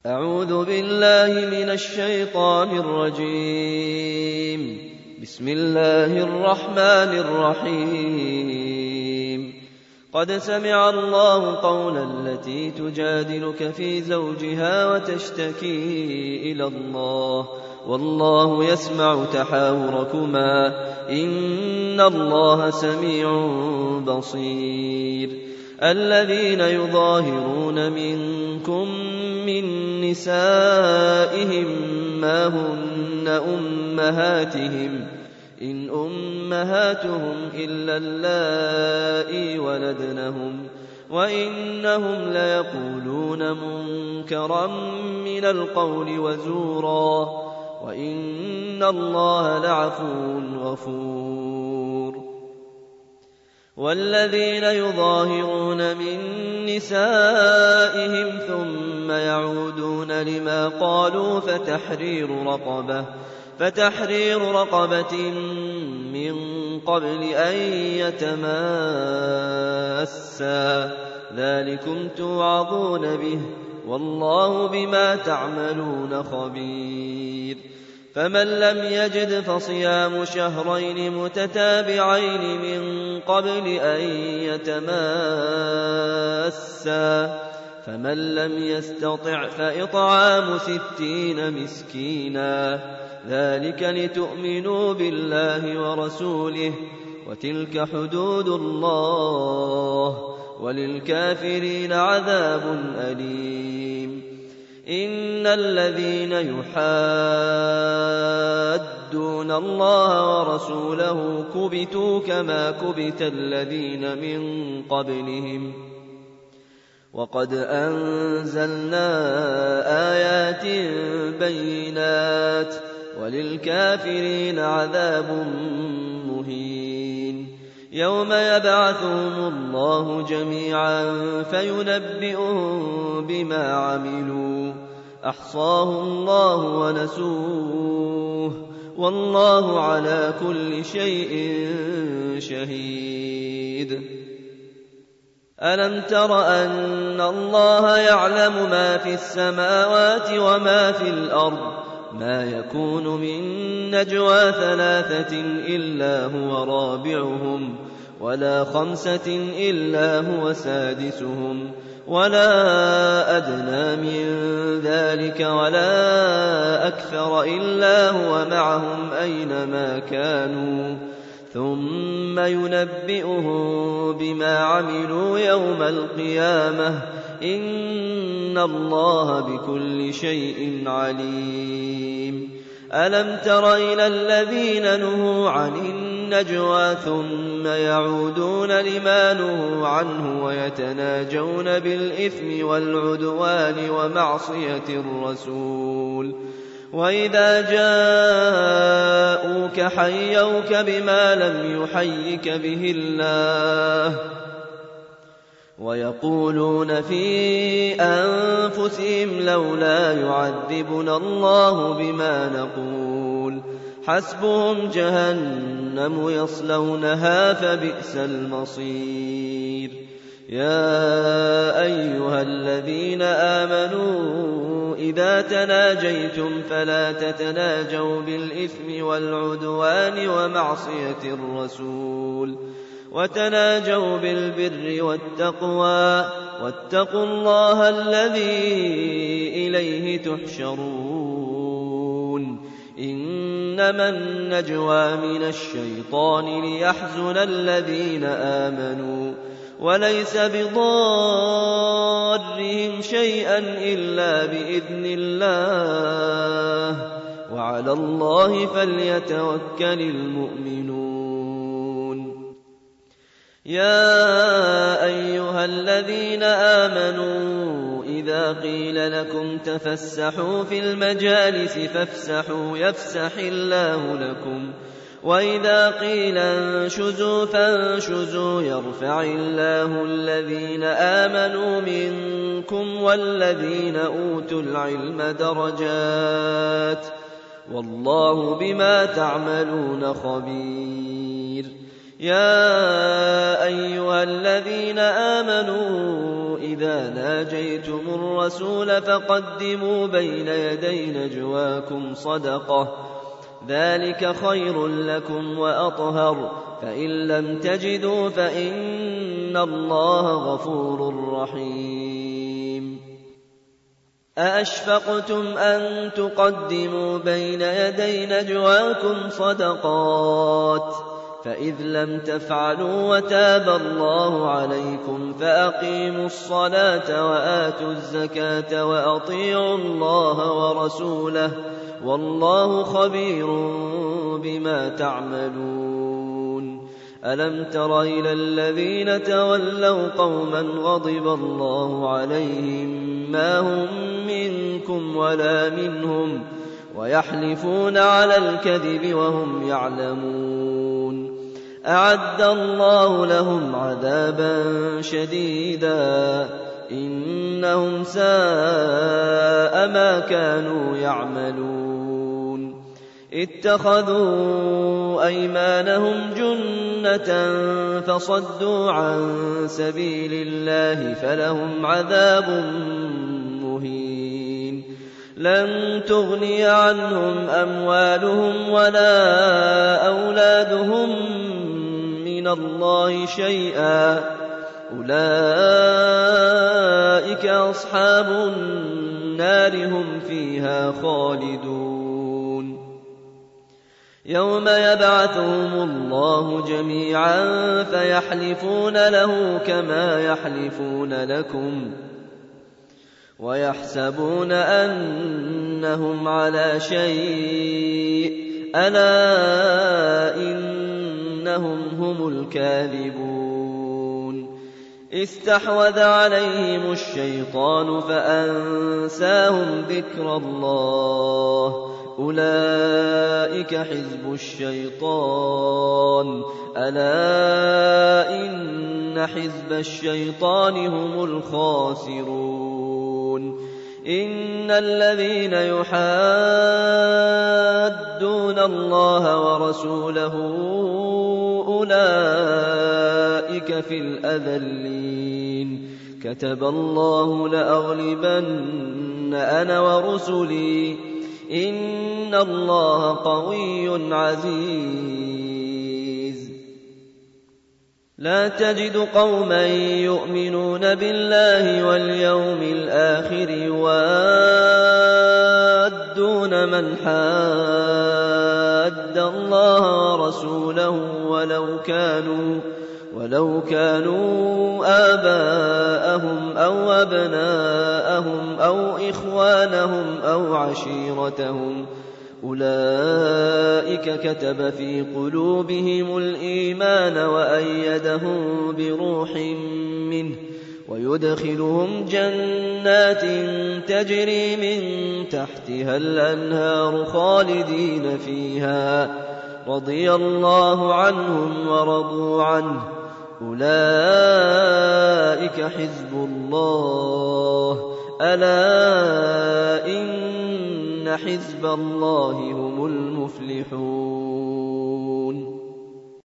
أعوذ بالله من الشيطان الرجيم. بسم الله الرحمن الرحيم. قد سمع الله قول التي تجادلك في زوجها وتشتكي إلى الله والله يسمع تحاوركما إن الله سميع بصير. الذين يظاهرون منكم من نسائهم ما هن أمهاتهم إن أمهاتهم إلا اللائي ولدنهم وإنهم ليقولون منكرا من القول وزورا وإن الله لعفو غفور. والذين يظاهرون من نسائهم ثم يعودون لما قالوا فتحرير رقبة من قبل أن يتماسا ذلكم توعظون به والله بما تعملون خبير. فمن لم يجد فصيام شهرين متتابعين من قبل أن يتماسا فمن لم يستطع فإطعام 60 مسكينا ذلك لتؤمنوا بالله ورسوله وتلك حدود الله وللكافرين عذاب أليم. إن الذين يحادون الله ورسوله كبتوا كما كبت الذين من قبلهم وقد أنزلنا آيات بينات وللكافرين عذاب مهين. يوم يبعثهم الله جميعا فينبئهم بما عملوا أحصاه الله ونسوه والله على كل شيء شهيد. ألم تر أن الله يعلم ما في السماوات وما في الأرض ما يكون من نجوى 3 إلا هو رابعهم ولا 5 إلا هو سادسهم ولا أدنى من ذلك ولا أكثر إلا هو معهم أينما كانوا ثم ينبئهم بما عملوا يوم القيامة إن الله بكل شيء عليم. ألم تر إلى الذين نهوا عن النجوى ثم يعودون لما نهوا عنه ويتناجون بالإثم والعدوان ومعصية الرسول وإذا جاءوك حيوك بما لم يحيك به الله ويقولون في أنفسهم لولا يعذبنا الله بما نقول حسبهم جهنم يصلونها فبئس المصير. يا أيها الذين آمنوا إذا تناجيتم فلا تتناجوا بالإثم والعدوان ومعصية الرسول وتناجوا بالبر والتقوى واتقوا الله الذي إليه تحشرون. إنما النجوى من الشيطان ليحزن الذين آمنوا وليس بضارهم شيئا إلا بإذن الله وعلى الله فليتوكل المؤمنون. يا أيها الذين آمنوا إذا قيل لكم تفسحوا في المجالس فافسحوا يفسح الله لكم وإذا قيل انشزوا فانشزوا يرفع الله الذين آمنوا منكم والذين أوتوا العلم درجات والله بما تعملون خبير. يا أيها الذين آمنوا إذا ناجيتم الرسول فقدموا بين يدي نجواكم صدقة ذلك خير لكم وأطهر فإن لم تجدوا فإن الله غفور رحيم أأشفقتم أن تقدموا بين يدي نجواكم صدقات فإذ لم تفعلوا وتاب الله عليكم فأقيموا الصلاة وآتوا الزكاة وأطيعوا الله ورسوله والله خبير بما تعملون ألم تر إلى الذين تولوا قوما غضب الله عليهم ما هم منكم ولا منهم ويحلفون على الكذب وهم يعلمون أعد الله لهم عذابا شديدا إنهم ساء ما كانوا يعملون اتخذوا أيمانهم جنة فصدوا عن سبيل الله فلهم عذاب مهين لن تغني عنهم أموالهم ولا أولادهم من الله شيئا أولئك أصحاب النار هم فيها خالدون يوم يبعثهم الله جميعا فيحلفون له كما يحلفون لكم ويحسبون أنهم على شيء ألا إنهم هم الكاذبون استحوذ عليهم الشيطان فأنساهم ذكر الله أولئك حزب الشيطان ألا إن حزب الشيطان هم الخاسرون إن الذين يحادون الله ورسوله أولئك في الأذلين كتب الله لأغلبن أنا ورسلي إن الله قوي عزيز لا تجد قوما يؤمنون بالله واليوم الآخر يوادون من حاد الله ورسوله ولو كانوا آباءهم أو أبناءهم أو إخوانهم أو عشيرتهم أولئك كتب في قلوبهم الإيمان وأيدهم بروح منه ويدخلهم جنات تجري من تحتها الأنهار خالدين فيها رضي الله عنهم ورضوا عنه أولئك حزب الله ألا إن حزب الله هم المفلحون